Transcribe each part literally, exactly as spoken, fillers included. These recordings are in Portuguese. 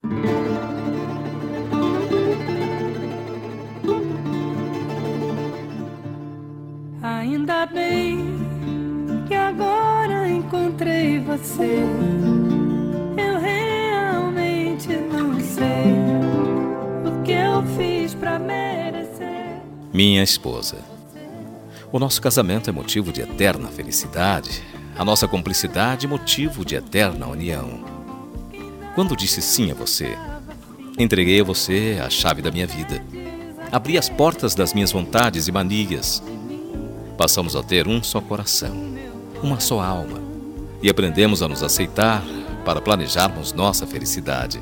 Ainda bem que agora encontrei você. Eu realmente não sei o que eu fiz pra merecer. Minha esposa. O nosso casamento é motivo de eterna felicidade. A nossa cumplicidade motivo de eterna união. Quando disse sim a você, entreguei a você a chave da minha vida. Abri as portas das minhas vontades e manias. Passamos a ter um só coração, uma só alma, e aprendemos a nos aceitar para planejarmos nossa felicidade.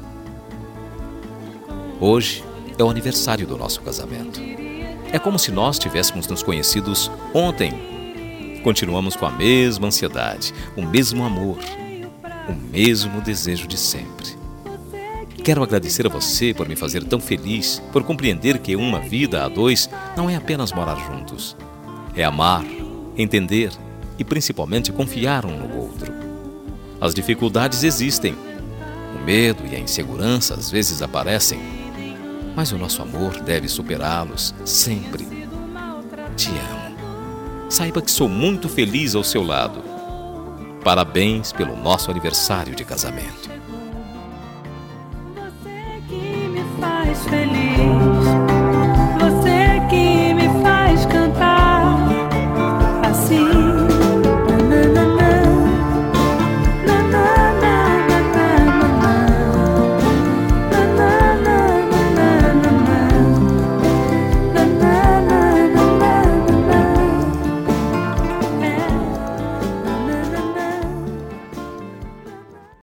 Hoje é o aniversário do nosso casamento. É como se nós tivéssemos nos conhecidos ontem. Continuamos com a mesma ansiedade, o mesmo amor, o mesmo desejo de sempre. Quero agradecer a você por me fazer tão feliz, por compreender que uma vida a dois não é apenas morar juntos. É amar, entender e principalmente confiar um no outro. As dificuldades existem. O medo e a insegurança às vezes aparecem, mas o nosso amor deve superá-los sempre. Te amo. Saiba que sou muito feliz ao seu lado. Parabéns pelo nosso aniversário de casamento. Você que me faz feliz.